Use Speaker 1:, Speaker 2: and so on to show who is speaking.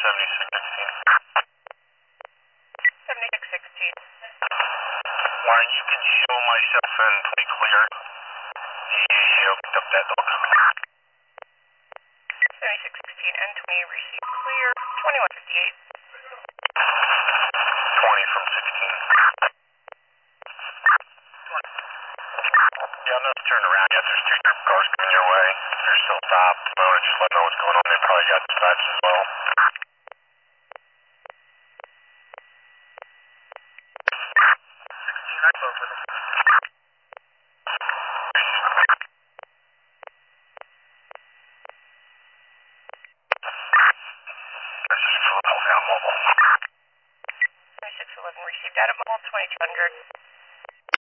Speaker 1: 7616.
Speaker 2: 7616.
Speaker 1: Warren, you can show myself and play clear. He opened up that dog.
Speaker 2: 7616 and 20 received clear. 2158.
Speaker 1: 20 from 16. Yeah, I'm not turning around yet. There's 2 troop cars coming your way. They're still stopped. I want to just let know what's going on. They probably got dispatched as well. 16, I spoke with them. This is Philadelphia Mobile.
Speaker 2: 2611 received out of mobile 2200.